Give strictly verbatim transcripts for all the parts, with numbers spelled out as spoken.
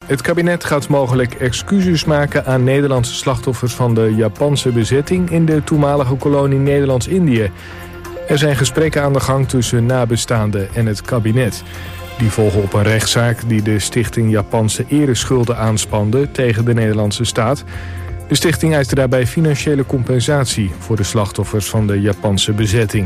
Het kabinet gaat mogelijk excuses maken aan Nederlandse slachtoffers van de Japanse bezetting in de toenmalige kolonie Nederlands-Indië. Er zijn gesprekken aan de gang tussen nabestaanden en het kabinet. Die volgen op een rechtszaak die de stichting Japanse ereschulden aanspande tegen de Nederlandse staat. De stichting eiste daarbij financiële compensatie voor de slachtoffers van de Japanse bezetting.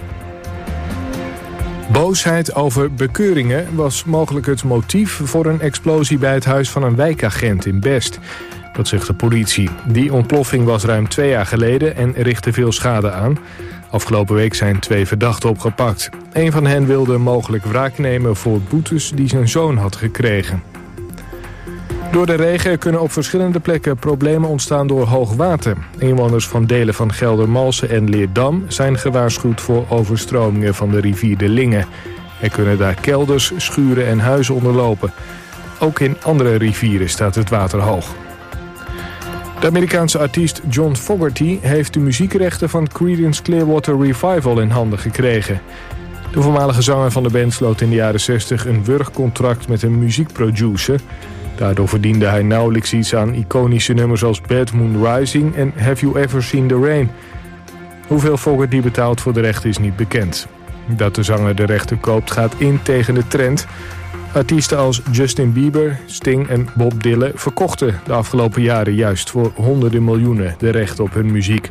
Boosheid over bekeuringen was mogelijk het motief voor een explosie bij het huis van een wijkagent in Best. Dat zegt de politie. Die ontploffing was ruim twee jaar geleden en richtte veel schade aan. Afgelopen week zijn twee verdachten opgepakt. Een van hen wilde mogelijk wraak nemen voor boetes die zijn zoon had gekregen. Door de regen kunnen op verschillende plekken problemen ontstaan door hoog water. Inwoners van delen van Geldermalsen en Leerdam zijn gewaarschuwd voor overstromingen van de rivier de Linge. Er kunnen daar kelders, schuren en huizen onderlopen. Ook in andere rivieren staat het water hoog. De Amerikaanse artiest John Fogerty heeft de muziekrechten van Creedence Clearwater Revival in handen gekregen. De voormalige zanger van de band sloot in de jaren zestig een wurgcontract met een muziekproducer. Daardoor verdiende hij nauwelijks iets aan iconische nummers als Bad Moon Rising en Have You Ever Seen the Rain. Hoeveel Fogerty betaalt voor de rechten is niet bekend. Dat de zanger de rechten koopt gaat in tegen de trend. Artiesten als Justin Bieber, Sting en Bob Dylan verkochten de afgelopen jaren juist voor honderden miljoenen de rechten op hun muziek.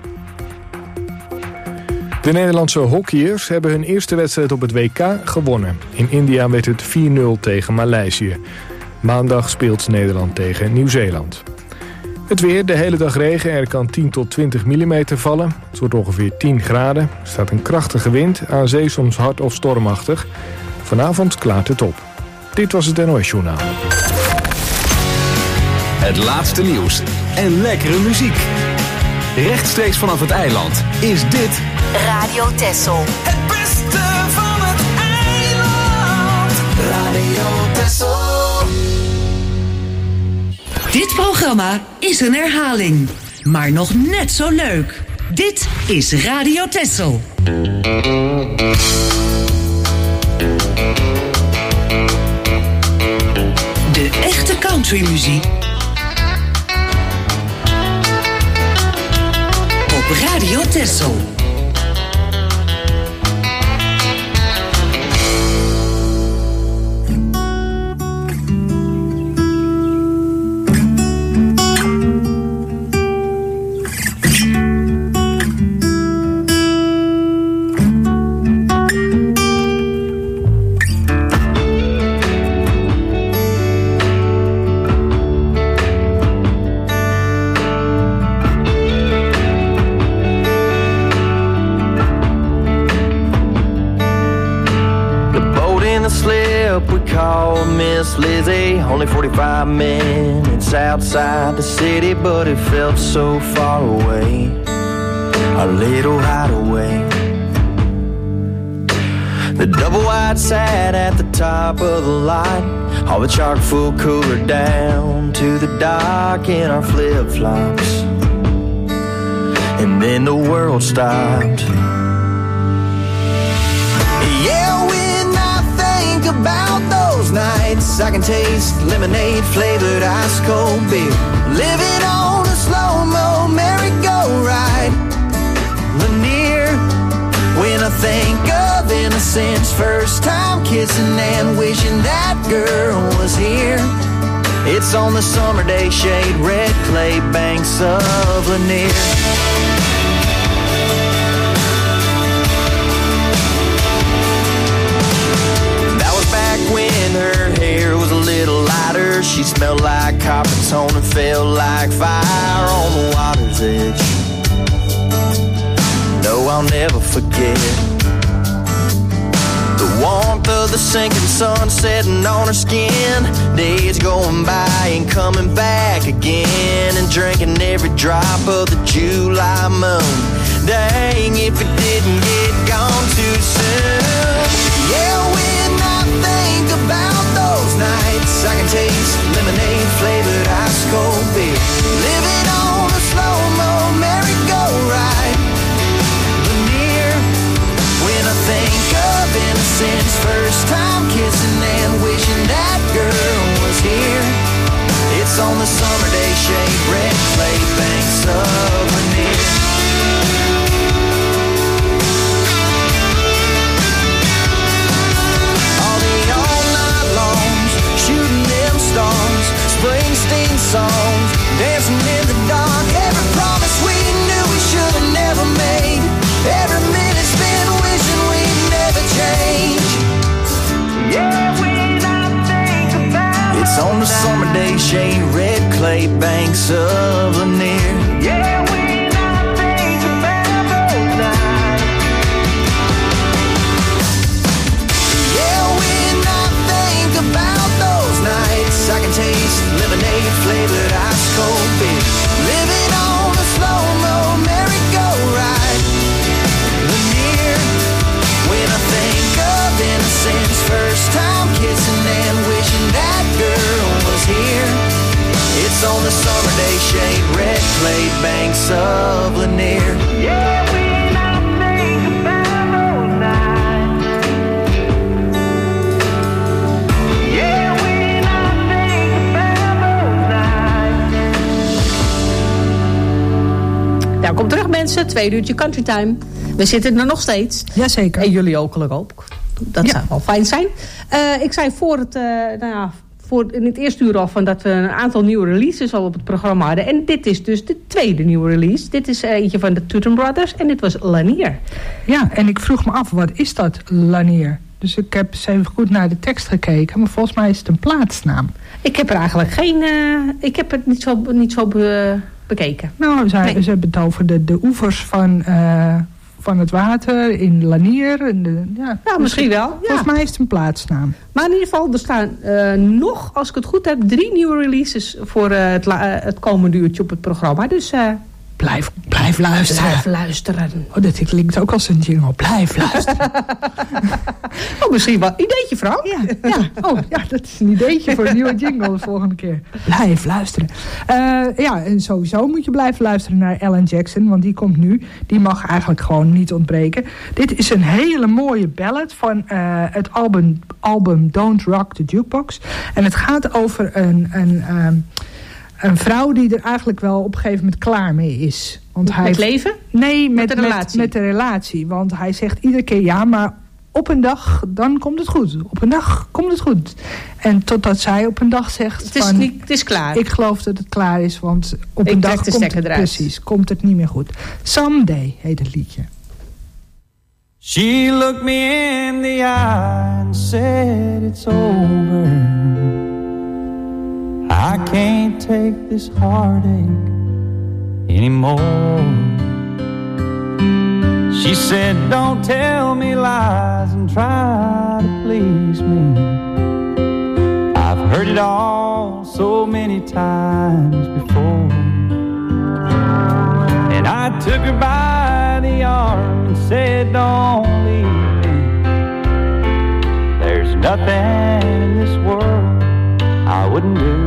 De Nederlandse hockeyers hebben hun eerste wedstrijd op het W K gewonnen. In India werd het vier nul tegen Maleisië. Maandag speelt Nederland tegen Nieuw-Zeeland. Het weer, de hele dag regen, er kan tien tot twintig millimeter vallen. Het wordt ongeveer tien graden. Er staat een krachtige wind, aan zee soms hard of stormachtig. Vanavond klaart het op. Dit was het N O S Journaal. Het laatste nieuws en lekkere muziek. Rechtstreeks vanaf het eiland is dit Radio Texel. Het beste van het eiland. Radio Texel. Dit programma is een herhaling, maar nog net zo leuk. Dit is Radio Texel. De echte countrymuziek op Radio Texel. Miss Lizzie, only forty-five minutes outside the city, but it felt so far away, our little hideaway. The double wide sat at the top of the line, all the chock full cooler down to the dock in our flip-flops, and then the world stopped. Yeah, when I think about those nights, I can taste lemonade flavored ice cold beer, living on a slow-mo merry-go-ride. Lanier, when I think of innocence, first time kissing and wishing that girl was here. It's on the summer day shade, red clay banks of Lanier. When her hair was a little lighter, she smelled like copper tone and felt like fire on the water's edge. No, I'll never forget the warmth of the sinking sun setting on her skin, days going by and coming back again, and drinking every drop of the July moon. Dang, if it didn't get gone too soon. Yeah, when I think about those nights, I can taste lemonade flavored ice cold beer, living on a slow-mo merry-go-ride. Lanier, when I think of innocence, first time kissing and wishing that girl was here. It's on the summer day shade, red clay banks of Lanier. All the all-night longs, shooting them stars, Springsteen songs, dancing in the dark. Every promise we knew we should have never made. Every minute spent wishing we'd never change. Yeah, when I think about it, it's on the summer day shade, red clay banks of Lanier. Yeah, when I think about those nights. Yeah, when I think about those nights, I can taste lemonade flavored ice cold beer, living on a slow-mo merry-go-ride. Lanier, when I think of innocence, first time kissing and wishing that girl was here. It's on the summer day shade, red clay banks of Lanier. Yeah, when I think about those nights. Yeah, when I think about those nights. Welkom terug mensen, tweede uurtje Country Time. We zitten er nog steeds. Jazeker. En jullie ook ook. Dat Ja. zou wel fijn zijn. Uh, ik zei voor het, uh, nou ja, voor in het eerste uur al van dat we een aantal nieuwe releases al op het programma hadden. En dit is dus de tweede nieuwe release. Dit is uh, eentje van de Tootern Brothers en dit was Lanier. Ja, en ik vroeg me af, wat is dat, Lanier? Dus ik heb eens even goed naar de tekst gekeken, maar volgens mij is het een plaatsnaam. Ik heb er eigenlijk geen, uh, ik heb het niet zo, niet zo be, bekeken. Nou, ze, Nee. ze hebben het over de, de oevers van, uh, van het water in Lanier. En de, ja, Ja, misschien wel. Ja. Volgens mij is het een plaatsnaam. Maar in ieder geval, er staan uh, nog, als ik het goed heb, drie nieuwe releases voor uh, het, la- uh, het komende uurtje op het programma. Dus uh, Blijf, blijf luisteren. blijf luisteren. Oh, dat klinkt ook als een jingle. Blijf luisteren. Oh, misschien wel. Ideetje, Frank? Ja, ja. Oh, ja, dat is een ideetje voor een nieuwe jingle de volgende keer. Blijf luisteren. Uh, ja, en sowieso moet je blijven luisteren naar Alan Jackson, want die komt nu. Die mag eigenlijk gewoon niet ontbreken. Dit is een hele mooie ballad van uh, het album, album Don't Rock the Jukebox. En het gaat over een... een um, Een vrouw die er eigenlijk wel op een gegeven moment klaar mee is. Want hij Met leven? Nee, met, Met de relatie? Met, met de relatie. Want hij zegt iedere keer ja, maar op een dag, dan komt het goed. Op een dag komt het goed. En totdat zij op een dag zegt Het is, van, niet, het is klaar. ik geloof dat het klaar is, want op Ik een trek dag de komt stekker het, eruit. precies, komt het niet meer goed. Someday heet het liedje. She looked me in the eye and said it's over. I can't take this heartache anymore. She said, don't tell me lies and try to please me. I've heard it all so many times before. And I took her by the arm and said, don't leave me. There's nothing in this world I wouldn't do.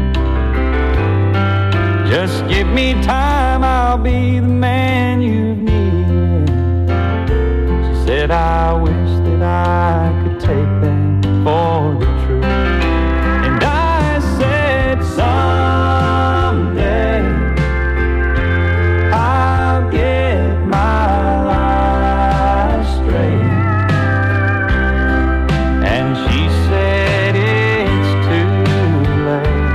Just give me time, I'll be the man you've needed. She said, I wish that I could take that for the truth. And I said, someday I'll get my life straight. And she said, it's too late.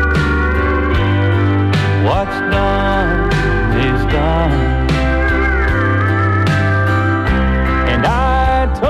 What's done is done. And I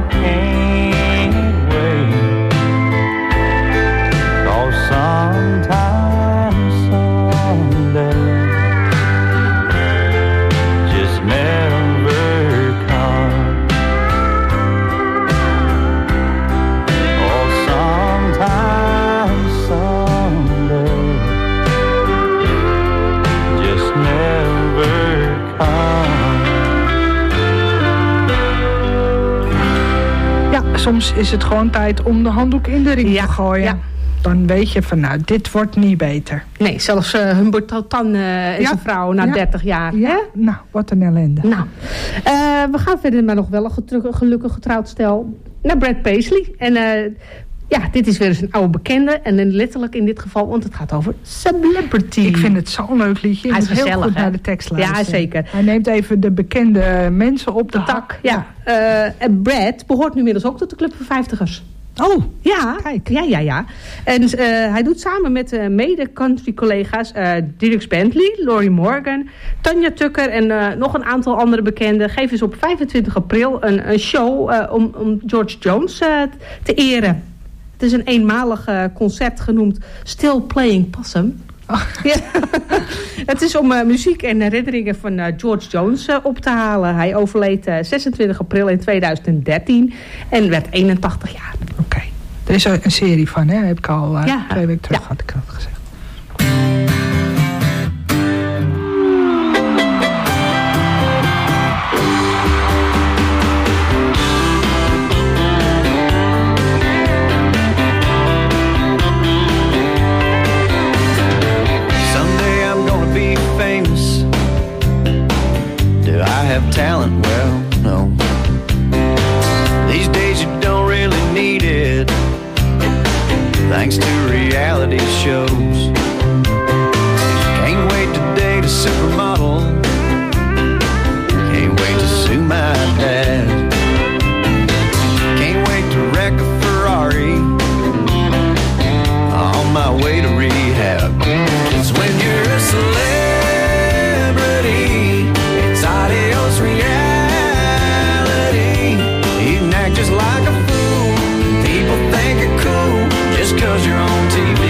can't wait. 'Cause sometime, someday, just never come. Oh, sometime, someday, just never come. Ja, soms is het gewoon tijd om de handdoek in de ring Ja, te gooien. ja. Dan weet je van, nou, dit wordt niet beter. Nee, zelfs uh, Humberto Tan uh, is Ja. een vrouw na Ja. dertig jaar. Ja, Hè? nou, wat een ellende. Nou, uh, we gaan verder met nog wel een getru- gelukkig getrouwd stel. Naar Brad Paisley. En uh, ja, dit is weer eens een oude bekende. En dan letterlijk in dit geval, want het gaat over Celebrity. Ik vind het zo'n leuk liedje. Je Hij is moet heel gezellig, goed hè? naar de tekst luisteren. Ja, zeker. Hij neemt even de bekende mensen op de, Tak, hak. ja. Uh, en Brad behoort nu inmiddels ook tot de Club van vijftigers. Oh, Ja, kijk. ja, ja, ja. En uh, hij doet samen met uh, mede-country-collega's uh, Dierks Bentley, Laurie Morgan, Tanya Tucker en uh, nog een aantal andere bekenden. Geven ze op vijfentwintig april een, een show uh, om, om George Jones uh, te eren. Het is een eenmalig uh, concert genoemd Still Playing Possum. Oh. Ja. Het is om uh, muziek en herinneringen van uh, George Jones uh, op te halen. Hij overleed uh, zesentwintig april in tweeduizend dertien en werd eenentachtig jaar. Oké. Okay. Er is een serie van, hè? Heb ik al uh, Ja. twee weken terug Ja. had ik dat gezegd. Have talent, well, no. These days you don't really need it, thanks to reality shows. Can't wait to date a supermodel, can't wait to sue my dad, can't wait to wreck a Ferrari on my way to rehab. 'Cause when you're a celebrity, it's adios reality. You can act just like a fool, people think you're cool just 'cause you're on T V.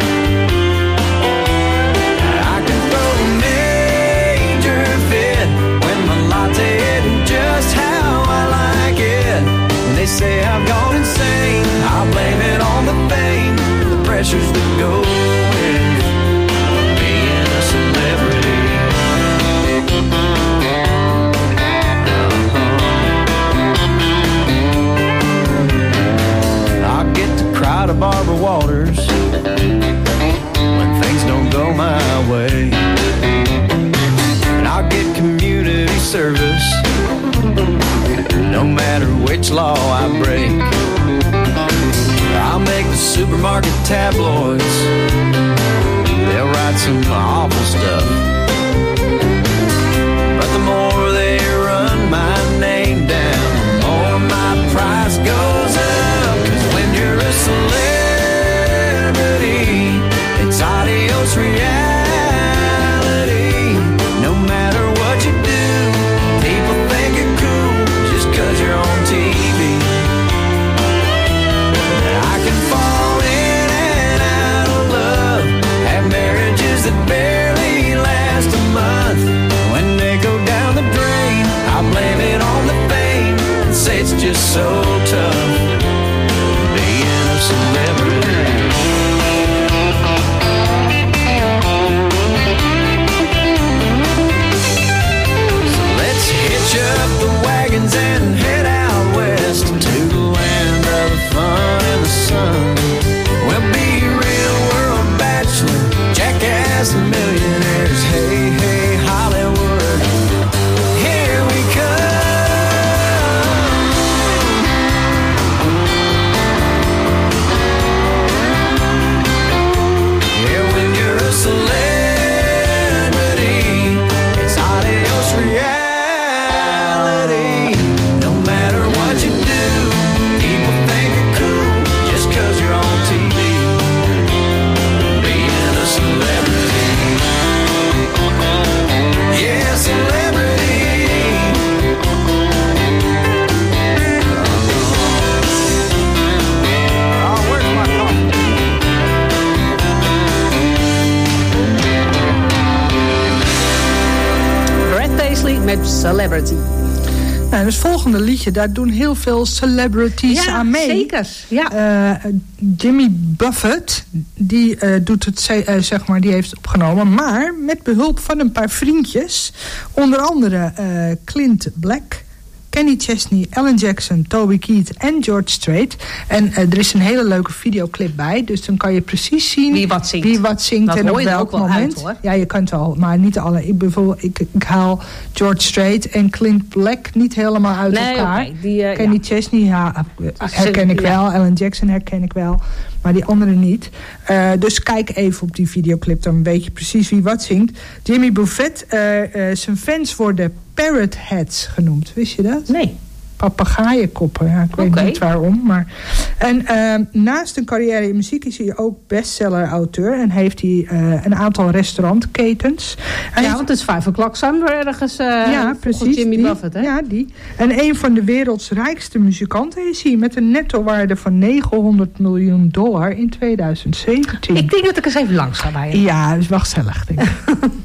I can throw a major fit when my latte isn't just how I like it. When they say I've gone insane, I'll blame it on the fame, the pressures that go with being a celebrity. I'll get to cry to Barbara Walters when things don't go my way, and I'll get community service no matter which law I break. I'll make the supermarket tabloids, they'll write some awful stuff, but the more they run my name down, the more my price goes up. 'Cause when you're a celebrity, it's adios reality. No matter what you do, people think you're cool just 'cause you're on T V. I can fall in and out of love, have marriages that barely last. Celebrity. Nou, dus het volgende liedje, daar doen heel veel celebrities ja, aan mee. Zeker, ja, uh, Jimmy Buffett, die uh, doet het, uh, zeg maar, die heeft het opgenomen, maar met behulp van een paar vriendjes, onder andere uh, Clint Black, Kenny Chesney, Alan Jackson, Toby Keith en George Strait. En uh, er is een hele leuke videoclip bij. Dus dan kan je precies zien wie wat zingt, wie wat zingt dat en op welk ook wel moment. uit, hoor. Ja, je kunt wel, maar niet alle. Ik, bijvoorbeeld, ik, ik haal George Strait en Clint Black niet helemaal uit nee, elkaar. Okay, die, uh, Kenny ja. Chesney ja, herken ik wel. Ja. Alan Jackson herken ik wel. Maar die andere niet. Uh, dus kijk even op die videoclip. Dan weet je precies wie wat zingt. Jimmy Buffett, uh, uh, zijn fans worden Parrot Heads genoemd. Wist je dat? Nee. Papegaaienkoppen, ja, ik weet okay. niet waarom. Maar. En uh, naast een carrière in muziek is hij ook bestseller-auteur. En heeft hij uh, een aantal restaurantketens. En ja, want het is Five O'Clock Somewhere ergens uh, ja, precies, Jimmy die, Buffett. Hè? Ja, die. En een van de werelds rijkste muzikanten is hij. Met een nettowaarde van negenhonderd miljoen dollar in tweeduizend zeventien. Ik denk dat ik eens even langs ga bij hem. Ja, dat is wel gezellig, denk ik.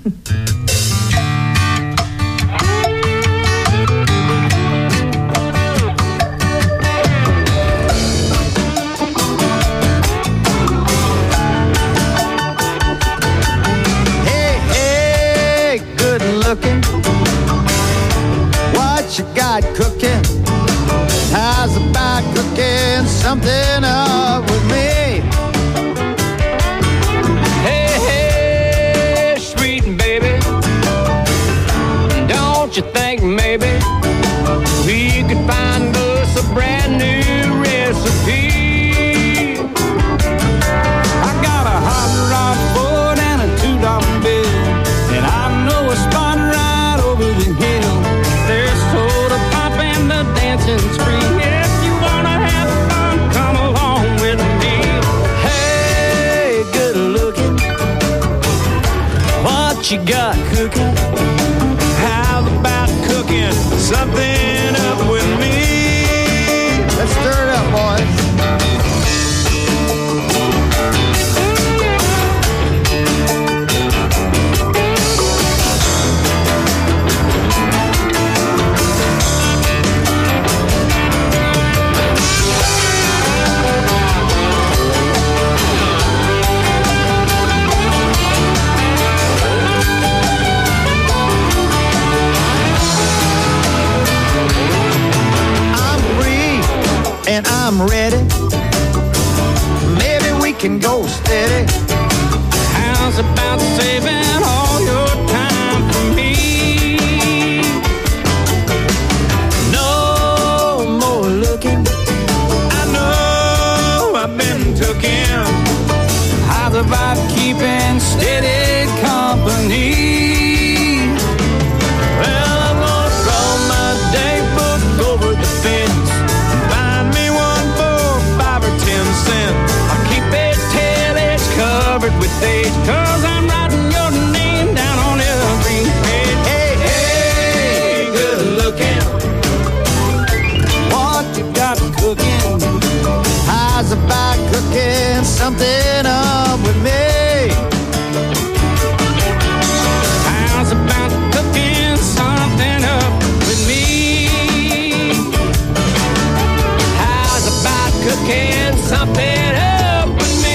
What you got cooking? How's about cooking something up with me? Hey, hey, sweet baby, don't you think maybe we could find us a brand new recipe? I got a hot rod Ford and a two dollar bill, and I know a spot right over the hill. There's soda pop and the dancing spree. If you wanna have fun, come along with me. Hey, good looking, what you got cooking? How about cooking something up with me? Let's stir it up, boys. And I'm ready. Maybe we can go steady. How's about saving all your time for me? No more looking. I know I've been tooken. How's about keeping steady company? Well, I'm gonna throw my day book over the fence. I'll keep it till it's covered with dates, cause I'm writing your name down on every page. Hey, hey, good looking, what you got cooking? How's about cooking something up with me? How's about cooking something up with me? How's about cooking something up with me?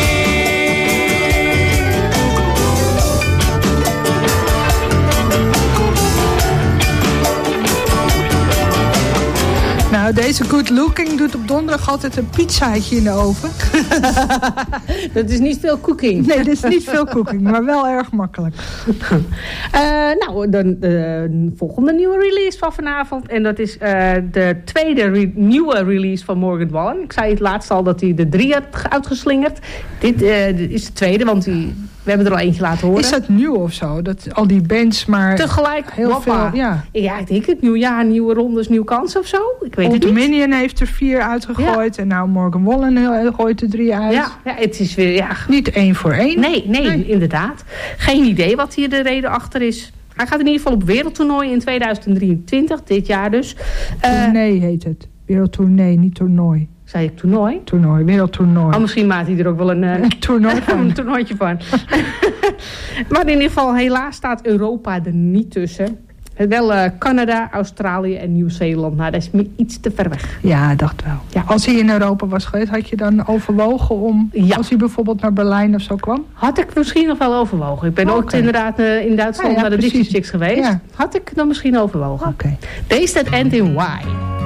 Nou, deze good looking doet op donderdag altijd een pizzaatje in de oven. Dat is niet veel cooking. Nee, dat is niet veel cooking, maar wel erg makkelijk. Uh, nou, de, de volgende nieuwe release van vanavond. En dat is uh, de tweede re- nieuwe release van Morgan Wallen. Ik zei het laatst al dat hij de drie had uitgeslingerd. Dit uh, is de tweede, want die, we hebben er al eentje laten horen. Is dat nieuw of zo? Dat al die bands maar tegelijk heel hoppa. veel, ja. Ja, ik denk het. Nieuw jaar, nieuwe rondes, nieuwe kansen of zo. Ik weet Old het niet. Dominion heeft er vier uitgegooid. Ja. En nou Morgan Wallen gooit er drie uit. Ja, ja, het is weer... Ja. Niet één voor één. Nee, nee, nee, inderdaad. Geen idee wat hier de reden achter is. Hij gaat in ieder geval op wereldtoernooi in tweeduizend drieëntwintig, dit jaar dus. Uh, Tournee heet het. Wereldtournee, niet toernooi. Zei ik toernooi? Toernooi, wereldtoernooi. Oh, misschien maakt hij er ook wel een, uh, een, toernooi van. een toernooitje van. Maar in ieder geval, helaas staat Europa er niet tussen. Wel uh, Canada, Australië en Nieuw-Zeeland. Nou, dat is me iets te ver weg. Ja, dacht wel. Ja. Als hij in Europa was geweest, had je dan overwogen om... Ja. Als hij bijvoorbeeld naar Berlijn of zo kwam? Had ik misschien nog wel overwogen. Ik ben Okay. ook inderdaad uh, in Duitsland ja, ja, naar de precies. Dixie Chicks geweest. Ja. Had ik dan misschien overwogen. Oké. Okay. Days That End in Why.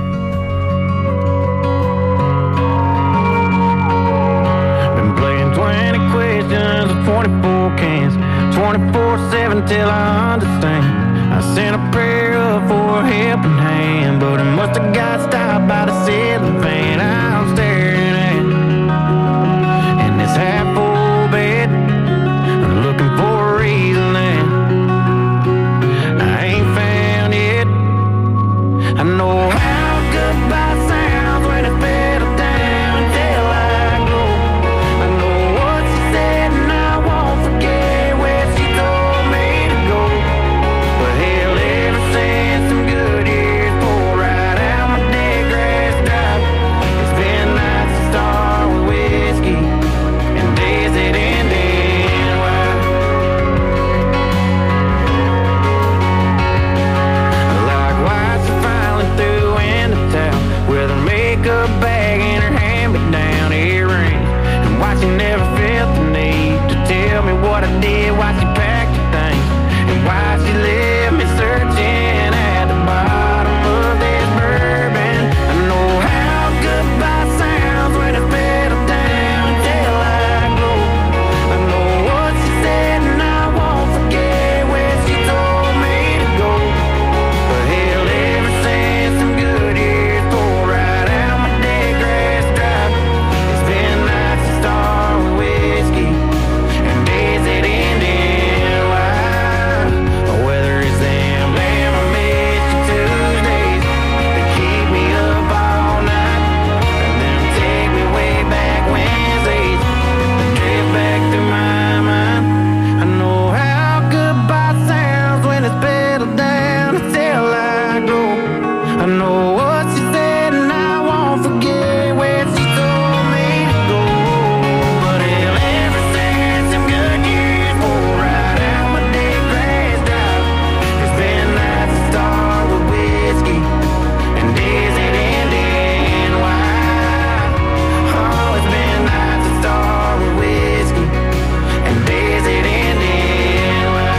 Been playing twenty questions with twenty-four cans, twenty-four seven till I understand. I sent a prayer up for a helping hand, but it must have got stopped by the ceiling fan I'm staring at. And this half full bed, I'm looking for a reason that I ain't found yet. I know how goodbye sounds when it's better down until I go. I know what she said and I won't forget where she told me to go. But hell, ever since some good years pour right out my dead grass drive, it's been nights to start with whiskey and days that end in why. Like why she finally threw in the towel with her makeup bag and her hand-me-down earrings, and why she never felt the need to tell me what I did, why she packed her things, and why she left me searching at the bottom of this bourbon. I know how goodbye sounds when it's better down until I go. I know what she said and I won't forget where she told me to go. But hell, ever since some good years pour right out my dead grass drive, it's been nights to start with whiskey and days that end in why. Whether it's them damn I miss you Tuesdays that keep me up all night, and them take me way back Wednesdays that drift back through my mind. I know how goodbye sounds when it's better down until I go. I know what she said and I won't forget where she told me to go. But hell, ever since them good years pour right out my dead grass drive, it's been nights to start with whiskey and days that end in why. Oh, it's been nights to start with whiskey and days that end in why.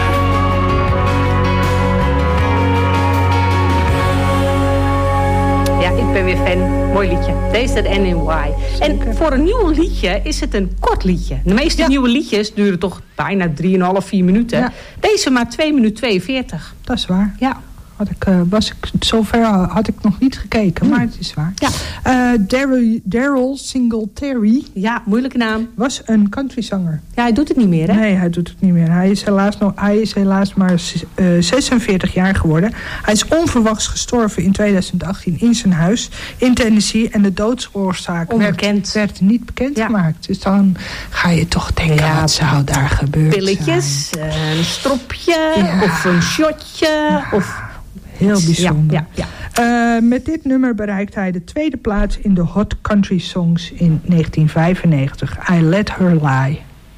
Ja, ik ben weer fan. Mooi liedje. Days That End in Why. En voor een nieuw liedje is het een kort liedje. De meeste Ja. nieuwe liedjes duren toch bijna drieënhalf, vier minuten. Ja. Deze maar twee minuten tweeënveertig. Dat is waar. Ja. Had ik, uh, was ik, zover had ik nog niet gekeken, maar het is waar. Ja. Uh, Daryl, Daryl Singletary Ja, moeilijke naam. was een countryzanger. Ja, hij doet het niet meer, hè? Nee, hij doet het niet meer. Hij is helaas, nog, hij is helaas maar uh, zesenveertig jaar geworden. Hij is onverwachts gestorven in tweeduizend achttien in zijn huis in Tennessee. En de doodsoorzaak werd, Onbekend. werd niet bekendgemaakt. Ja. Dus dan ga je toch denken, Ja, wat zou daar gebeuren Pilletjes, een stropje Ja. of een shotje. Ja. Of... Heel bijzonder. Ja, ja, ja. Uh, met dit nummer bereikt hij de tweede plaats in de Hot Country Songs in negentien vijfennegentig. I Let Her Lie.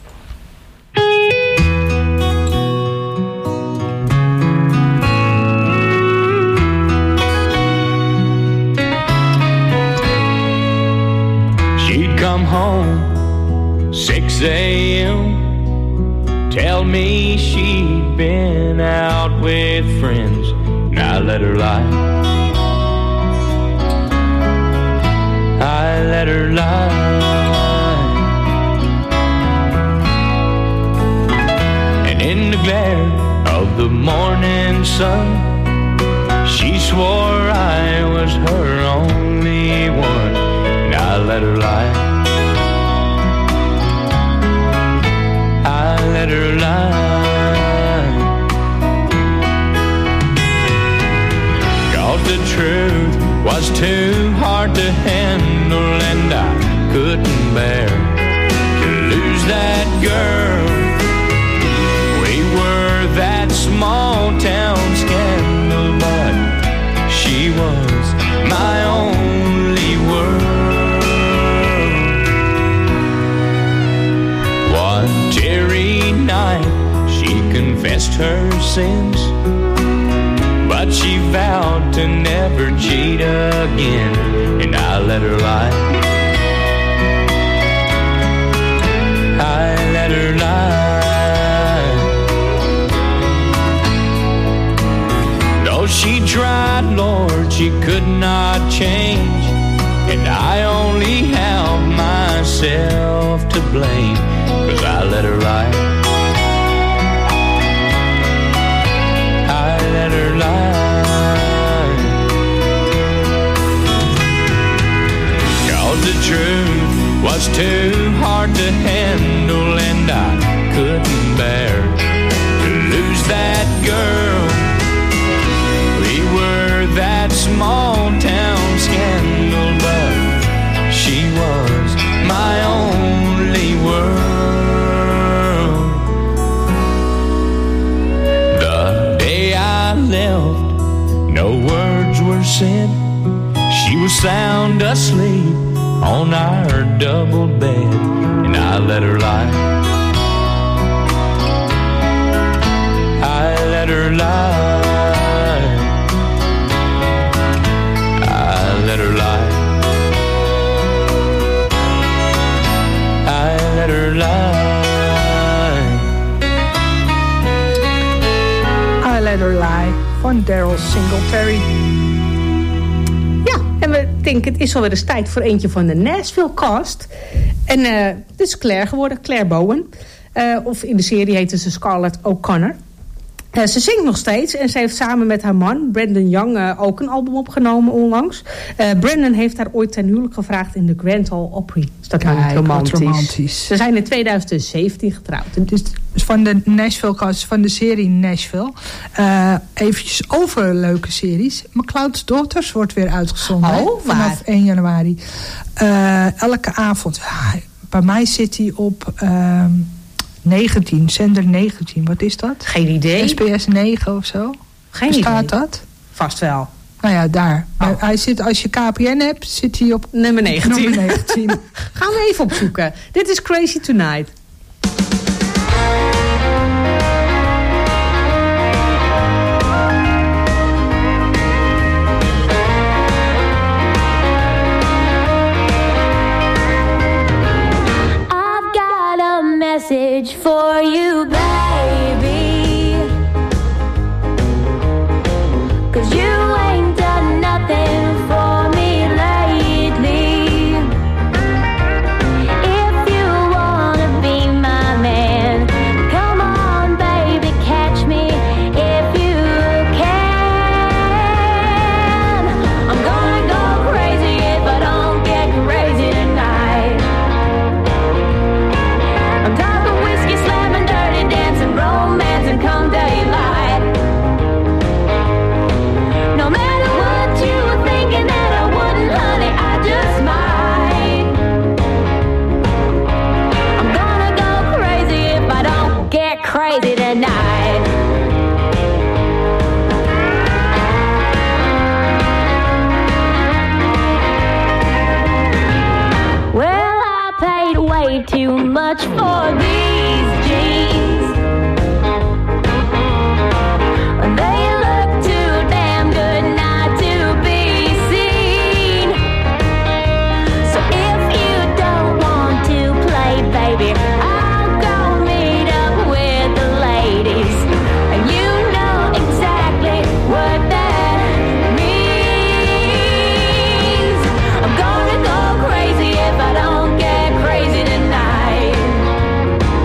She'd come home six a.m. Tell me she'd been out with friends, and I let her lie. I let her lie. And in the glare of the morning sun, she swore I was her only one, and I let her lie. I let her lie. 'Cause the truth was too hard to handle, and I couldn't bear to lose that girl. We were that small town scandal, but she was my only world. One teary night she confessed her sins, vowed to never cheat again, and I let her lie. I let her lie. Though she tried, Lord, she could not change, and I only have myself to blame, 'cause I let her lie. I let her lie. 'Cause the truth was too hard to handle, and I couldn't bear to lose that girl. We were that small town scandal, but she was my only world. The day I left, no words were said. She was sound asleep on our double bed, and I let her lie. I let her lie. I let her lie. I let her lie. I Let Her Lie van Daryl Singletary. Ja, en we denken het is alweer eens tijd voor eentje van de Nashville cast. En uh, het is Claire geworden, Claire Bowen. Uh, of in de serie heette ze Scarlett O'Connor. Uh, ze zingt nog steeds en ze heeft samen met haar man Brandon Young uh, ook een album opgenomen onlangs. Uh, Brandon heeft haar ooit ten huwelijk gevraagd in de Grand Ole Opry. Is dat nou niet romantisch? romantisch? Ze zijn in tweeduizend zeventien getrouwd. Het is van de Nashville cast, van de serie Nashville. Uh, eventjes over leuke series. McCloud's Daughters wordt weer uitgezonden. Oh, hè, vanaf één januari. Uh, elke avond. Ja, bij mij zit hij op Uh, negentien, zender negentien, wat is dat? Geen idee. S B S negen of zo? Geen Bestaat idee. dat? Vast wel. Nou ja, daar. Oh. Hij zit, als je K P N hebt, zit hij op nummer negentien. Nummer negentien. Gaan we even opzoeken. Dit is Crazy Tonight. Message for you, baby, 'cause you ain't done nothing for me lately. If you wanna be my man, come on, baby, catch me if you can. I'm gonna go crazy if I don't get crazy tonight. I'm talking whiskey, slamming, dirty dancing, romance, and come daylight. No matter what you were thinking that I wouldn't, honey, I just might. I'm gonna go crazy if I don't get crazy tonight. Well, I paid way too much for these jeans. They look too damn good not to be seen. So if you don't want to play, baby, I'll go meet up with the ladies. And you know exactly what that means. I'm gonna go crazy if I don't get crazy tonight.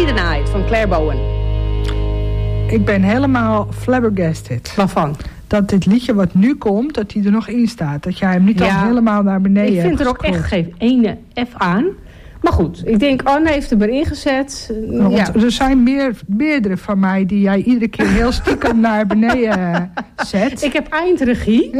See the Night van Claire Bowen. Ik ben helemaal flabbergasted. Waarvan? Dat dit liedje wat nu komt, dat die er nog in staat. Dat jij hem niet Ja, al helemaal naar beneden Ik vind hebt er ook echt gescrollt. geen ene F aan. Maar goed, ik denk Anne heeft hem erin gezet. Want Ja. er zijn meer, meerdere van mij die jij iedere keer heel stiekem naar beneden zet. Ik heb eindregie.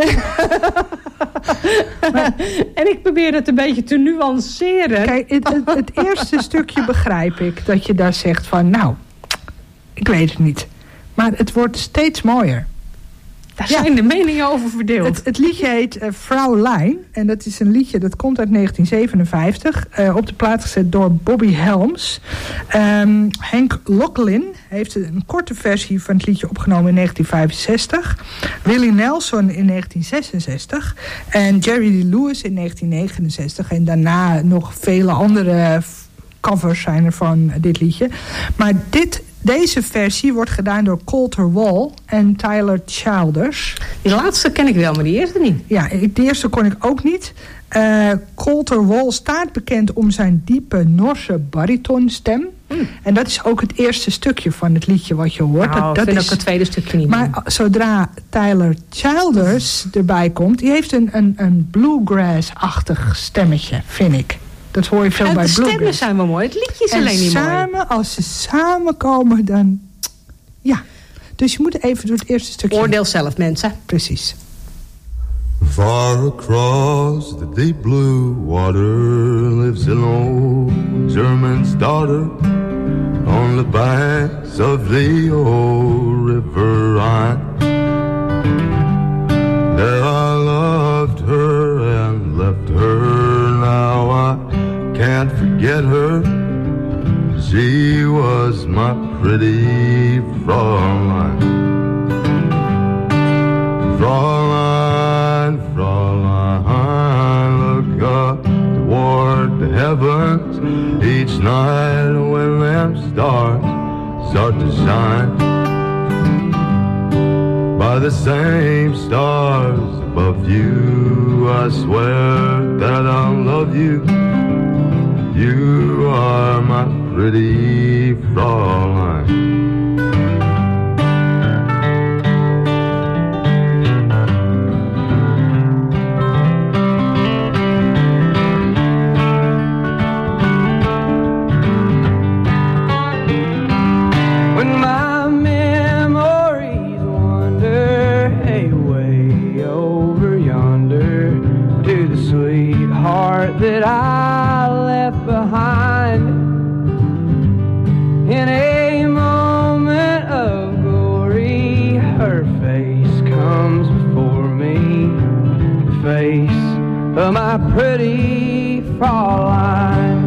maar, en ik probeer het een beetje te nuanceren. Kijk, het, het, het eerste stukje begrijp ik. Dat je daar zegt van, nou, ik weet het niet. Maar het wordt steeds mooier. Daar zijn ja. de meningen over verdeeld. Het, het liedje heet uh, Fraulein. En dat is een liedje dat komt uit negentien zevenenvijftig. Uh, op de plaat gezet door Bobby Helms. Um, Henk Locklin heeft een korte versie van het liedje opgenomen in negentien vijfenzestig. Willie Nelson in negentien zesenzestig. En Jerry Lee Lewis in negentien negenenzestig. En daarna nog vele andere covers zijn er van dit liedje. Maar dit... Deze versie wordt gedaan door Colter Wall en Tyler Childers. Die laatste ken ik wel, maar die eerste niet. Ja, de eerste kon ik ook niet. Uh, Colter Wall staat bekend om zijn diepe Norse baritonstem. Mm. En dat is ook het eerste stukje van het liedje wat je hoort. Nou, dat, dat vind is... ook het tweede stukje niet. Maar meer. Zodra Tyler Childers erbij komt, die heeft een, een, een bluegrass-achtig stemmetje, vind ik. Dat hoor je veel en bij de bluegrass. stemmen zijn wel mooi. Het liedje is en alleen niet samen, mooi. als ze samenkomen, dan... Ja. Dus je moet even door het eerste stukje... Oordeel zelf, mensen. Precies. Far across the deep blue water lives an old German's daughter on the banks of the old river Rhine. There I loved her and left her. Now I can't forget her. She was my pretty Fraulein. Fraulein, Fraulein, look up toward the heavens each night when them stars start to shine. By the same stars above you, I swear that I'll love you. You are my pretty Fraulein. When my memories wander away over yonder to the sweetheart that I left behind, in a moment of glory her face comes before me, the face of my pretty Fraulein.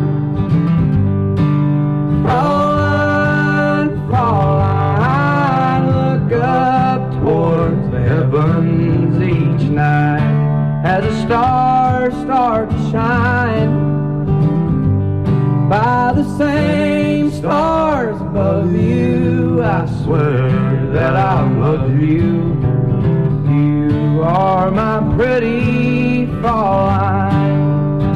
Fraulein, Fraulein, look up towards the heavens each night as the stars start to shine. By the same stars above you, I swear that I love you. You are my pretty Fraulein.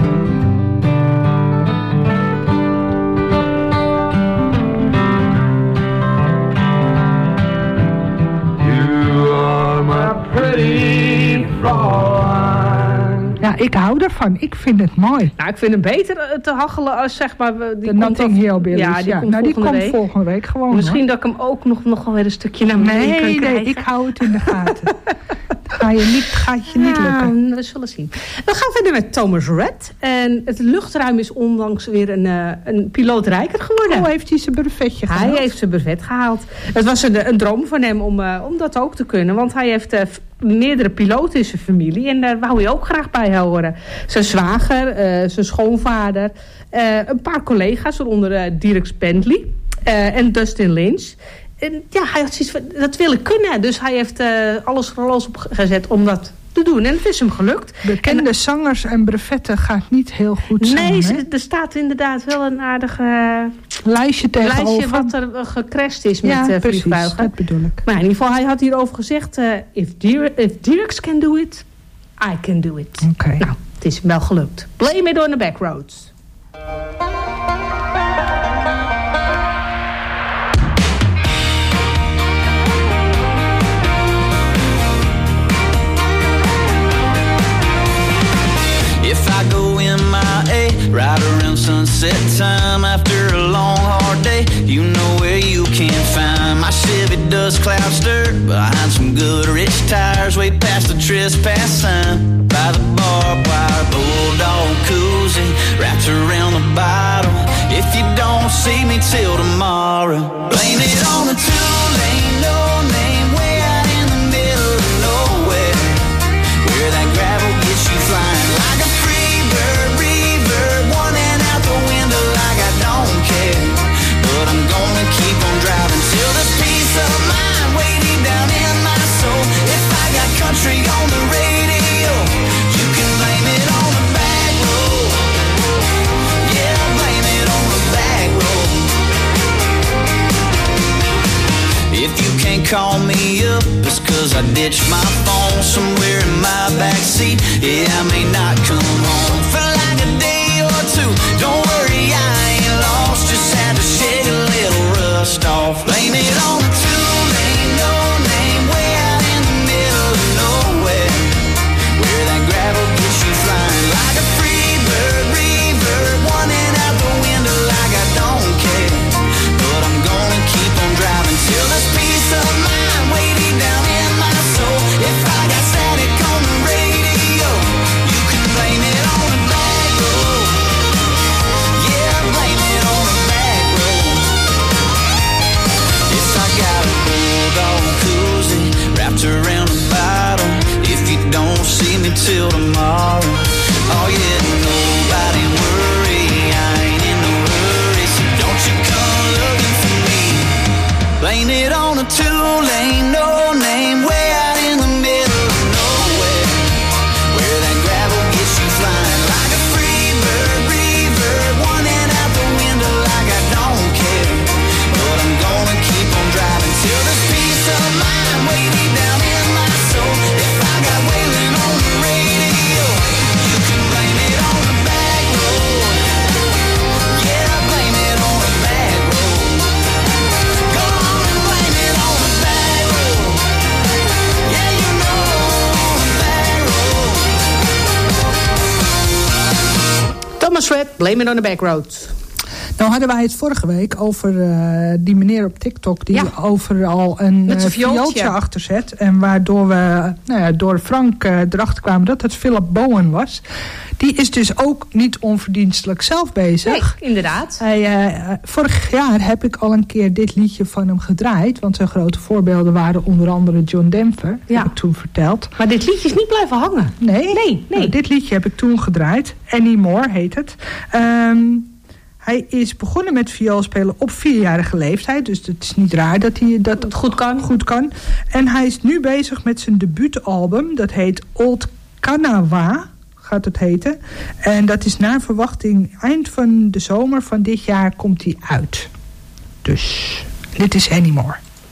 You are my pretty Fraulein. Ja, ik hou ervan. Ik vind het mooi. Nou, ik vind hem beter te hachelen als zeg maar... Die de Notting Hill Billies. Ja, die ja. komt, nou, die volgende, komt week. volgende week gewoon. Misschien hoor. dat ik hem ook nog, nog wel weer een stukje naar beneden kan Nee, krijgen. nee, ik hou het in de gaten. Ga je niet, gaat je niet ja, lukken. we zullen zien. We gaan verder met Thomas Rhett. En het luchtruim is onlangs weer een, uh, een piloot rijker geworden. Oh, heeft hij zijn brevet gehaald? Hij heeft zijn brevet gehaald. Het was een, een droom van hem om, uh, om dat ook te kunnen. Want hij heeft uh, meerdere piloten in zijn familie. En daar wou hij ook graag bij horen. Zijn zwager, uh, zijn schoonvader. Uh, een paar collega's, waaronder uh, Dirk Bentley uh, en Dustin Lynch. En ja, hij had zoiets van, dat wil ik kunnen. Dus hij heeft uh, alles er alles op gezet om dat te doen. En het is hem gelukt. Bekende en, zangers en brevetten gaat niet heel goed samen. Nee, hè? er staat inderdaad wel een aardig uh, lijstje tegenover. Lijstje wat er uh, gecrashed is met ja, uh, precies, vliegtuigen. dat bedoel ik. Maar in ieder geval, hij had hierover gezegd... Uh, if, Dir- if Dirks can do it, I can do it. Okay. Nou, het is hem wel gelukt. Blame it on the back roads. that time after a long hard day, you know where you can find my Chevy dust cloud stir behind some good rich tires way past the trespass sign. By the barbed wire bulldog koozie wrapped around the bottle. If you don't see me till tomorrow, blame it on the two-lane, no-name, way out in the middle of nowhere, where that gravel gets you flying like a free bird, reverb, one hand out the window like I don't care. But I'm gonna keep on driving till there's peace of mind way deep down in my soul. If I got country on the radio, you can blame it on the back road. Yeah, blame it on the back road. If you can't call me up, it's cause I ditched my phone somewhere in my backseat. Yeah, I may not come home for like a day or two. Don't worry, I ain't lost, just had to shake a little rust off. Blame it on the two-lane, no-name, way out in the middle of nowhere, where that gravel gets you flying like a free bird, reverb, one hand out the window like I don't care. But I'm gonna keep on driving till there's peace of mind way deep down in my soul. If I got static on the radio, you can blame it on the back road. Yeah, blame it on the back road. Yes, I got a bulldog koozie wrapped around a bottle. If you don't see me till tomorrow, oh yeah, nobody worry, I ain't in no hurry, so don't you come looking for me. Blame it on a two-lane, no-name, way out in the middle of nowhere, where that gravel gets you flying like a free bird, reverb, one hand out the window like I don't care. But I'm gonna keep on driving till there's peace of mind way deep down in my soul. If I got Waylon on the radio, you can blame it on the back road. Yeah, blame it on the back road. Go on and blame it on the back road. Yeah, you know the back road. Thomas Rhett, Blame It on the Back Road. Nou hadden wij het vorige week over uh, die meneer op TikTok die Ja. overal een Met uh, zijn viooltje. viooltje achter zet. En waardoor we nou ja, door Frank uh, erachter kwamen dat het Philip Bowen was. Die is dus ook niet onverdienstelijk zelf bezig. Nee, inderdaad. Hij, uh, vorig jaar heb ik al een keer dit liedje van hem gedraaid. Want zijn grote voorbeelden waren onder andere John Denver. Ja. Heb ik toen verteld. Maar dit liedje is niet blijven hangen. Nee? Nee, nee. Nou, dit liedje heb ik toen gedraaid. Anymore heet het. Um, Hij is begonnen met vioolspelen op vierjarige leeftijd. Dus het is niet raar dat hij dat goed kan. goed kan. En hij is nu bezig met zijn debuutalbum. Dat heet Old Kanawa, gaat het heten. En dat is naar verwachting eind van de zomer van dit jaar komt hij uit. Dus dit is Anymore.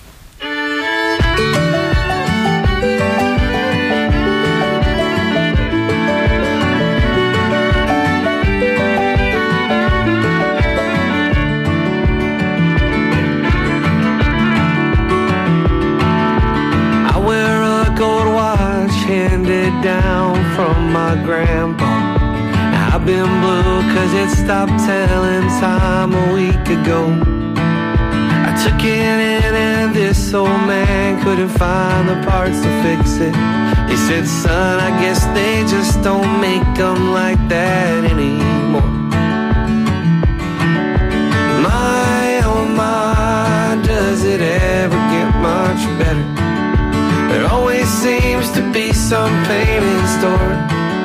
Handed down from my grandpa. I've been blue cause it stopped telling time a week ago. I took it in and this old man couldn't find the parts to fix it. He said, son, I guess they just don't make them like that anymore. My, oh my, does it ever get much better? There always seems to be some pain in store.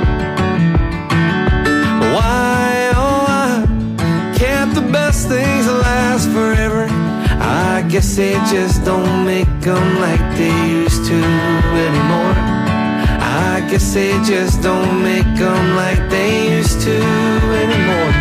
Why, oh why can't the best things last forever? I guess they just don't make them like they used to anymore. I guess they just don't make them like they used to anymore.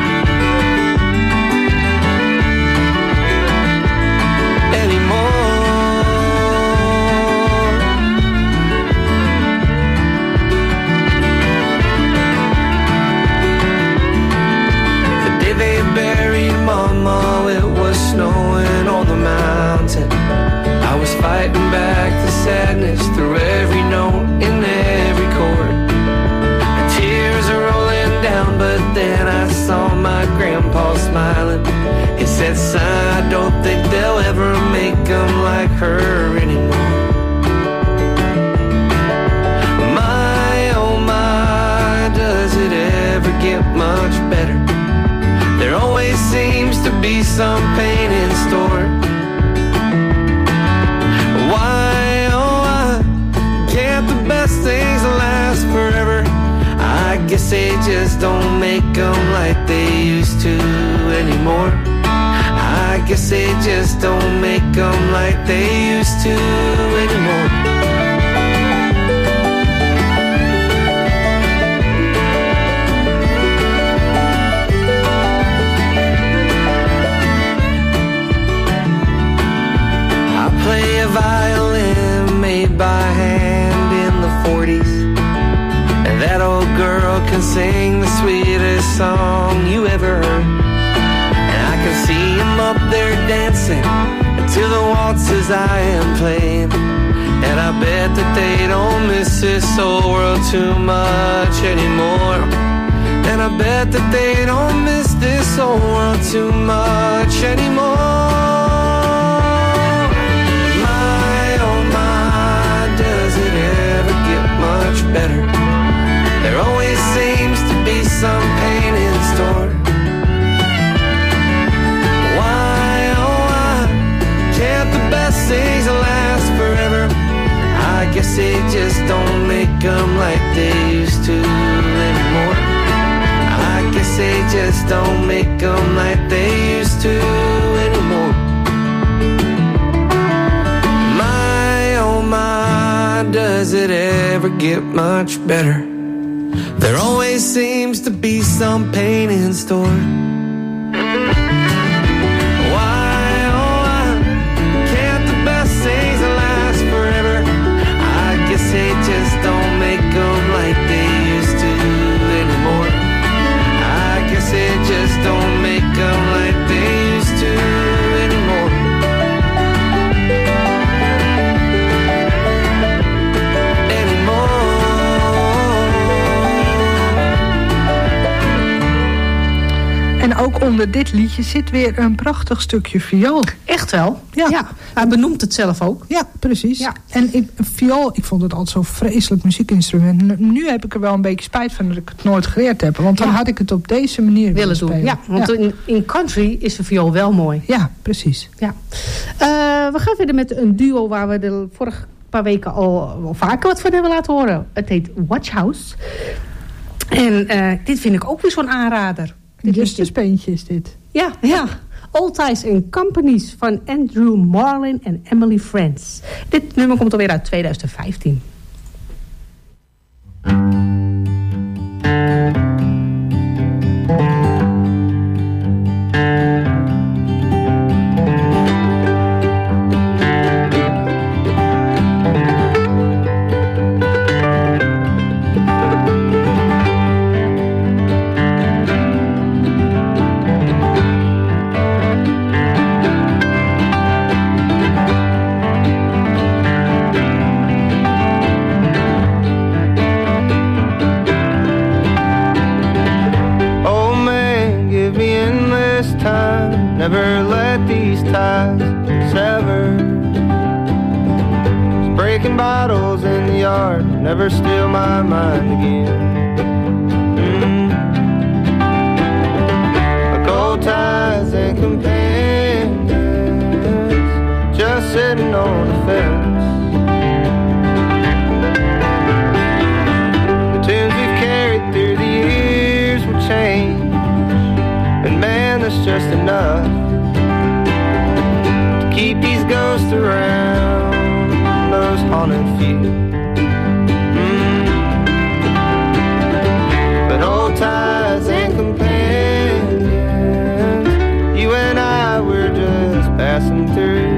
Mama, it was snowing on the mountain. I was fighting back the sadness through every note in every chord. The tears are rolling down, but then smiling. He said, son, I don't think they'll ever make them like her anymore. My, oh my, does it ever get much better? There always seems to be some pain in store. Why, oh why, can't the best things last forever? I guess they just don't make them like they used to anymore. I guess they just don't make them like they used to anymore. I play a violin made by hand in the forties. And that old girl can sing the sweetest song you ever heard. And I can see him up there dancing to the waltzes I am playing. And I bet that they don't miss this old world too much anymore. And I bet that they don't miss this old world too much anymore. My, oh my, does it ever get much better? There always seems to be some pain in store. Why, oh why, can't the best things last forever? I guess they just don't make them like they used to anymore. I guess they just don't make them like they used to anymore. My, oh my, does it ever get much better? There always seems to be some pain in store. Why, oh why, can't the best things last forever? I guess they just don't make them like they used to anymore. I guess they just don't make them like they used to anymore. En ook onder dit liedje zit weer een prachtig stukje viool. Echt wel? Ja. ja. Hij benoemt het zelf ook. Ja, precies. Ja. En ik, viool, ik vond het altijd zo'n vreselijk muziekinstrument. Nu heb ik er wel een beetje spijt van dat ik het nooit geleerd heb. Want dan ja. had ik het op deze manier willen doen. Spelen. Ja, want ja. In, in country is de viool wel mooi. Ja, precies. Ja. Uh, we gaan verder met een duo waar we de vorige paar weken al, al vaker wat van hebben laten horen. Het heet Watch House. En uh, dit vind ik ook weer zo'n aanrader. Justerspeentje is dit. Ja, ja. Old Ties and Companies van Andrew Marlin en Emily Friends. Dit nummer komt alweer uit twintig vijftien. Never let these ties sever. Just breaking bottles in the yard, never steal my mind again. Mm. Like old ties and companions, just sitting on the fence. The tunes we've carried through the years will change, and man, that's just enough to keep these ghosts around, those haunted few. Mm. But old ties and companions, you and I were just passing through.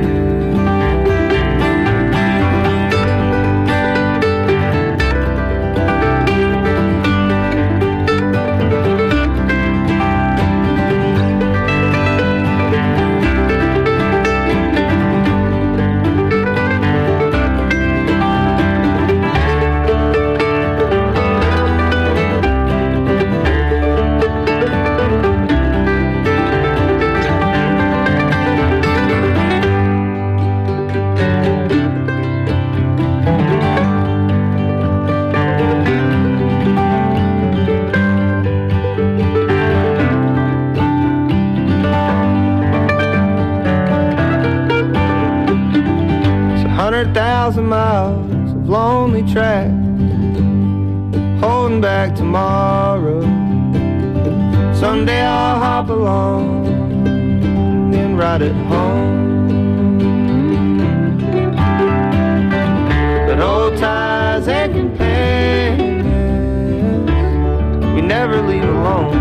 Hundred thousand miles of lonely track, holding back tomorrow. Someday I'll hop along and ride it home. But old ties and companions we never leave alone.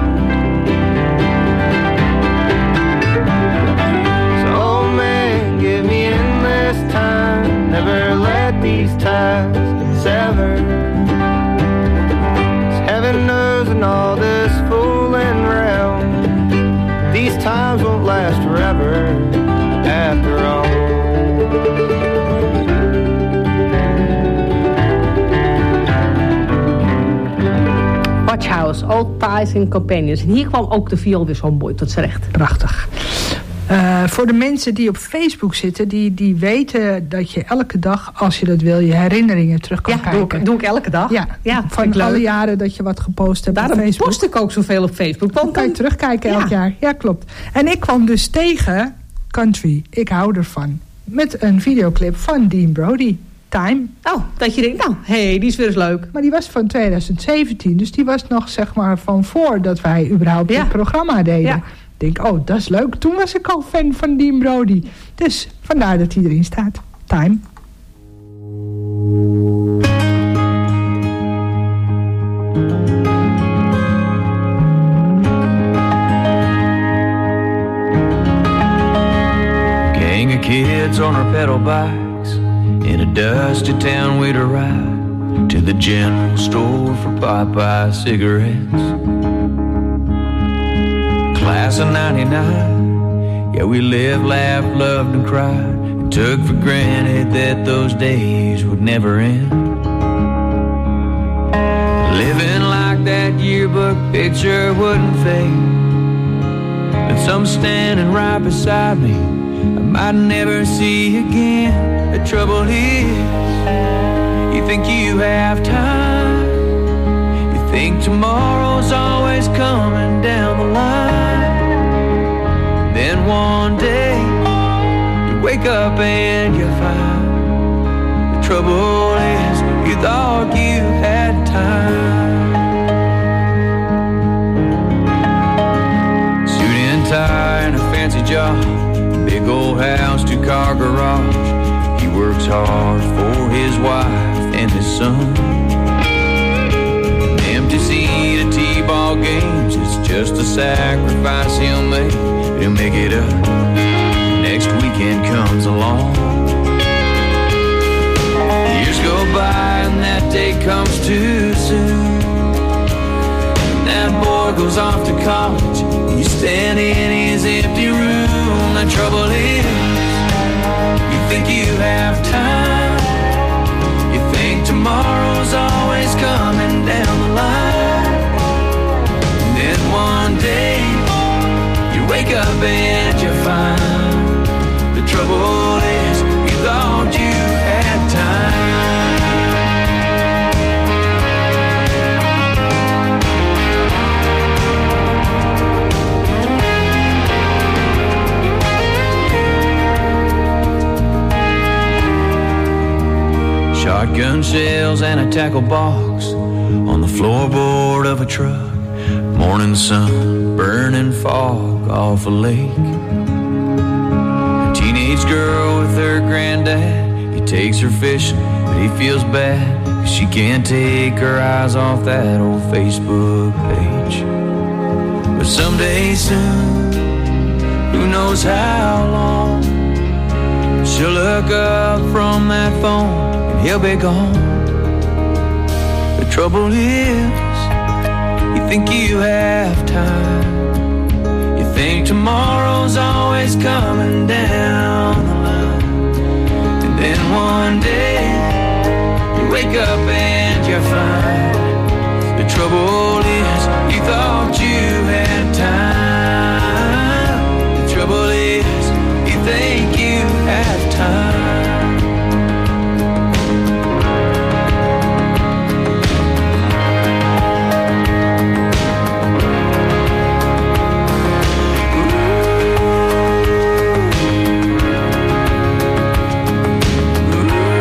So old man, give me endless time, never let these ties sever. 'Cause heaven knows in all this fooling round, these times won't last forever after all. Watch House, Old Ties and Companions. En hier kwam ook de viool weer zo mooi tot z'n recht. Prachtig. Uh, voor de mensen die op Facebook zitten, die, die weten dat je elke dag, als je dat wil, je herinneringen terug kan ja, kijken. Doe ik, doe ik elke dag. Ja, ja van alle jaren dat je wat gepost hebt. Daarom op Facebook. post ik ook zoveel op Facebook. Dan kan je terugkijken elk ja. jaar. Ja, klopt. En ik kwam dus tegen Country. Ik hou ervan. Met een videoclip van Dean Brody. Time. Oh, dat je denkt, nou, hé, hey, die is weer eens leuk. Maar die was van twintig zeventien. Dus die was nog, zeg maar, van voordat wij überhaupt ja. dit programma deden. Ja. Ik denk, oh, dat is leuk. Toen was ik al fan van Dean Brody. Dus vandaar dat hij erin staat. Time. Gang of kids on our pedal bikes, in a dusty town we'd arrive to the general store for Popeye cigarettes. Class of ninety-nine, yeah, we lived, laughed, loved, and cried, and took for granted that those days would never end. Living like that yearbook picture wouldn't fade, but some standing right beside me I might never see again. The trouble is, you think you have time, you think tomorrow's always coming down the line. Then one day you wake up and you find the trouble is you thought you had time. Suit and tie and a fancy job, big old house, two-car garage. He works hard for his wife and his son. An empty seat at T-ball games, it's just a sacrifice he'll make. He'll make it up next weekend comes along. Years go by and that day comes too soon. And that boy goes off to college, you stand in his empty room. The trouble is, you think you have time, you think tomorrow's always coming down the line. And then one day wake up and you find the trouble is you thought you had time. Shotgun shells and a tackle box on the floorboard of a truck. Morning sun, burning fog off a lake. A teenage girl with her granddad, he takes her fishing, but he feels bad, 'cause she can't take her eyes off that old Facebook page. But someday soon, who knows how long, she'll look up from that phone and he'll be gone. The trouble is, you think you have time, you think tomorrow's always coming down the line. And then one day you wake up and you find the trouble is you thought you had time. The trouble is you think you have time. Ooh.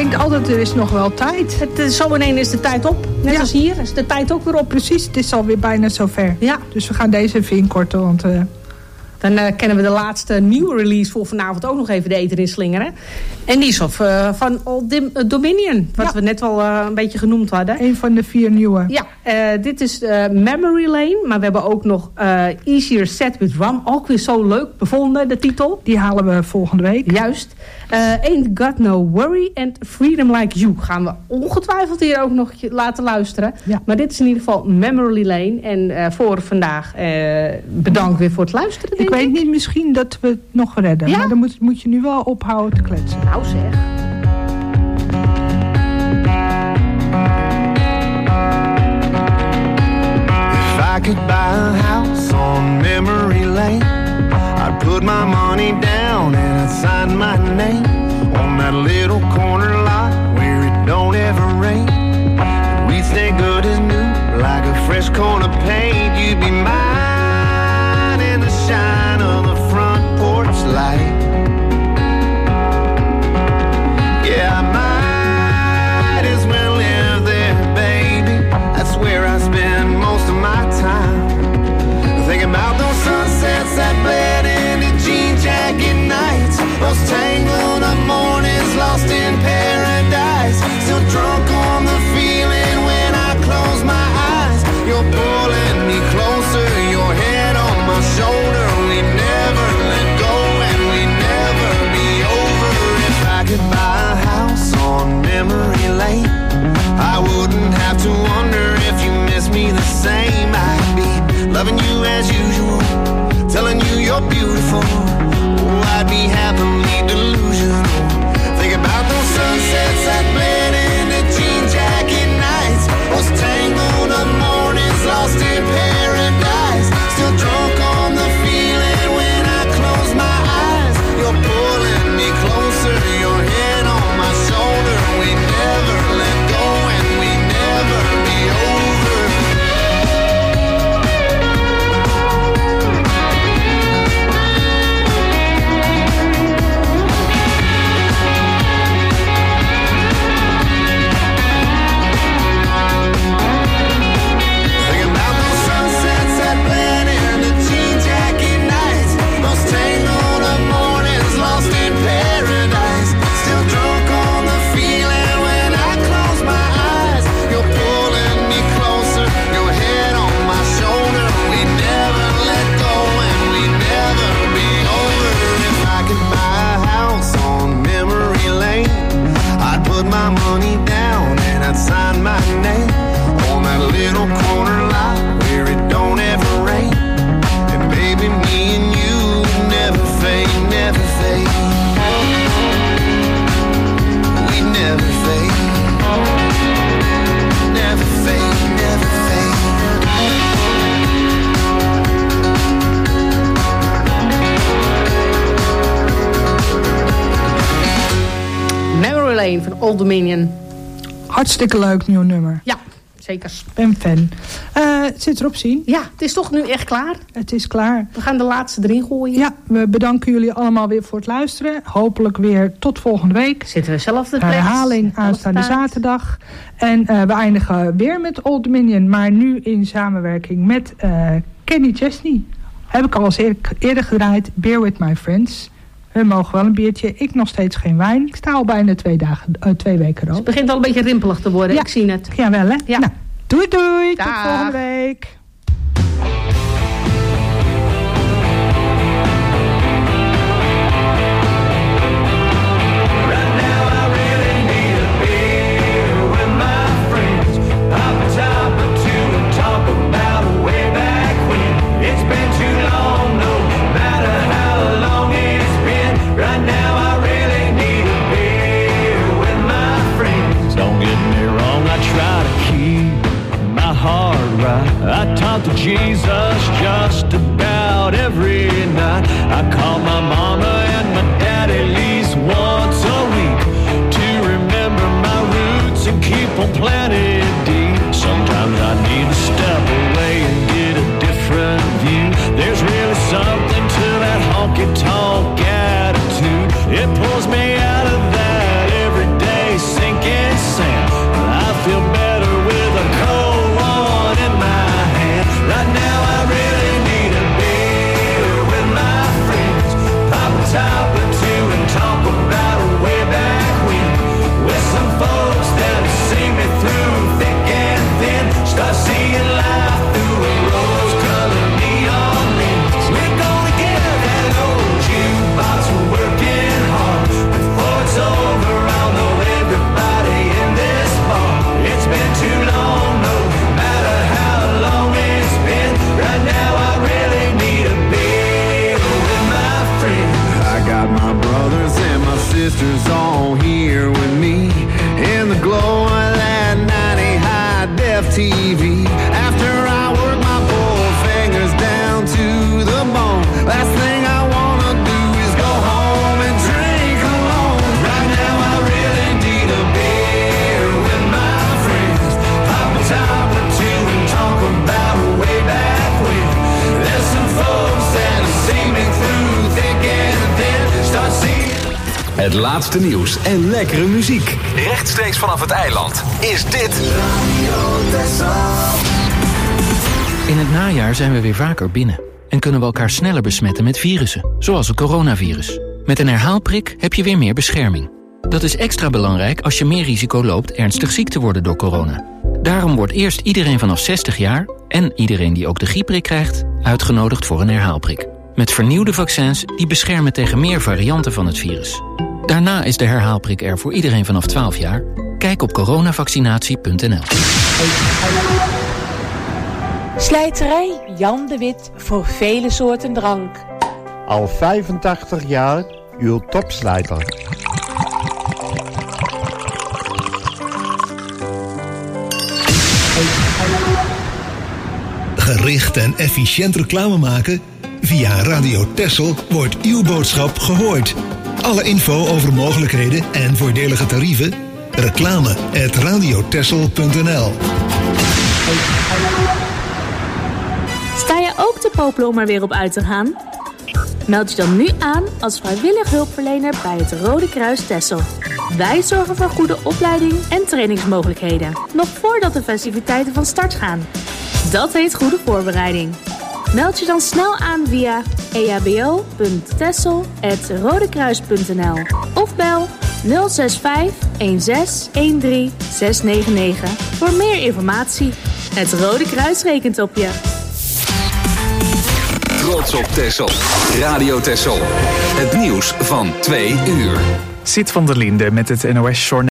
denk altijd, er is nog wel tijd. Het, uh, zo ineens is de tijd op. Net ja. als hier is de tijd ook weer op. Precies, het is alweer bijna zover. Ja. Dus we gaan deze even inkorten, want... Uh, Dan uh, kennen we de laatste nieuwe release voor vanavond ook nog even de eten in slingeren. En die is of, uh, van Old Dim- uh, Dominion, wat ja. we net al uh, een beetje genoemd hadden. Een van de vier nieuwe. Ja, uh, dit is uh, Memory Lane, maar we hebben ook nog uh, Easier Set with Rum. Ook weer zo leuk bevonden, de titel. Die halen we volgende week. Juist. Uh, Ain't Got No Worry and Freedom Like You gaan we ongetwijfeld hier ook nog laten luisteren. Ja. Maar dit is in ieder geval Memory Lane. En uh, voor vandaag uh, bedankt weer voor het luisteren. Ik weet ik. niet, misschien dat we het nog redden. Ja? Maar dan moet, moet je nu wel ophouden te kletsen. Nou zeg. If I could buy a house on memory lane, I'd put my money down and I'd sign my name on that little corner lot where it don't ever rain. We'd stay good as new, like a fresh coat of paint. You'd be mine in the shine of the front porch light. Yeah, I might as well live there, baby. That's where I spend most of my time. Thinking about those sunsets that bled into jean jacket nights, those tangled up mornings lost in paradise. Still drunk on the feeling when I close my eyes. You're pulling me closer, your head on my shoulder. We never let go and we never be over. If I could buy a house on memory lane, I wouldn't have to wonder if you miss me the same. I'd be loving you as usual, telling you you're beautiful. Oh, I'd be happily delusional. Think about those sunsets that bled into jean jacket nights, those tangled up mornings lost in paradise. Still drunk on the feeling when I close my eyes. You're pulling me closer, your head on my shoulder. We never let go and we never be over. My money down and I'd sign my name on that little corner lot where it don't ever rain. And baby, me and you never fade, never fade. We never fade, never fade, never fade. Memory Lane van Old Dominion. Hartstikke leuk nieuw nummer. Ja, zeker. Ik ben fan. Uh, het zit erop, zien. Ja, het is toch nu echt klaar? Het is klaar. We gaan de laatste erin gooien. Ja, we bedanken jullie allemaal weer voor het luisteren. Hopelijk weer tot volgende week. Zitten we zelf de herhaling aanstaande zaterdag. En uh, we eindigen weer met Old Dominion. Maar nu in samenwerking met uh, Kenny Chesney. Heb ik al eens eerder gedraaid. Beer with my friends. We mogen wel een biertje. Ik nog steeds geen wijn. Ik sta al bijna twee, dagen, uh, twee weken rood. Het begint al een beetje rimpelig te worden. Ja. Ik zie het. Ja, wel hè? Ja. Nou, doei doei. Dag. Tot volgende week. I talk to Jesus just about every night. I call my mama and my dad at least once a week to remember my roots and keep them planted deep. Sometimes I need to step away and get a different view. There's really something to that honky-tonk attitude. It pulls me out of that everyday sin. laatste nieuws en lekkere muziek. Rechtstreeks vanaf het eiland is dit Radio Texel. In het najaar zijn we weer vaker binnen en kunnen we elkaar sneller besmetten met virussen, zoals het coronavirus. Met een herhaalprik heb je weer meer bescherming. Dat is extra belangrijk als je meer risico loopt ernstig ziek te worden door corona. Daarom wordt eerst iedereen vanaf zestig jaar en iedereen die ook de griepprik krijgt uitgenodigd voor een herhaalprik. Met vernieuwde vaccins die beschermen tegen meer varianten van het virus. Daarna is de herhaalprik er voor iedereen vanaf twaalf jaar. Kijk op coronavaccinatie punt n l. Slijterij Jan de Wit voor vele soorten drank. Al vijfentachtig jaar uw topslijter. Gericht en efficiënt reclame maken? Via Radio Texel wordt uw boodschap gehoord. Alle info over mogelijkheden en voordelige tarieven? Reclame at radiotexel punt n l. Sta je ook te popelen om er weer op uit te gaan? Meld je dan nu aan als vrijwillig hulpverlener bij het Rode Kruis Texel. Wij zorgen voor goede opleiding en trainingsmogelijkheden, nog voordat de festiviteiten van start gaan. Dat heet goede voorbereiding. Meld je dan snel aan via e h b o punt texel apenstaartje rodekruis punt n l of bel nul zes vijf een zes een drie zes negen negen voor meer informatie. Het Rode Kruis rekent op je. Trots op Texel. Radio Texel. Het nieuws van twee uur. Sid van der Linde met het N O S Journaal.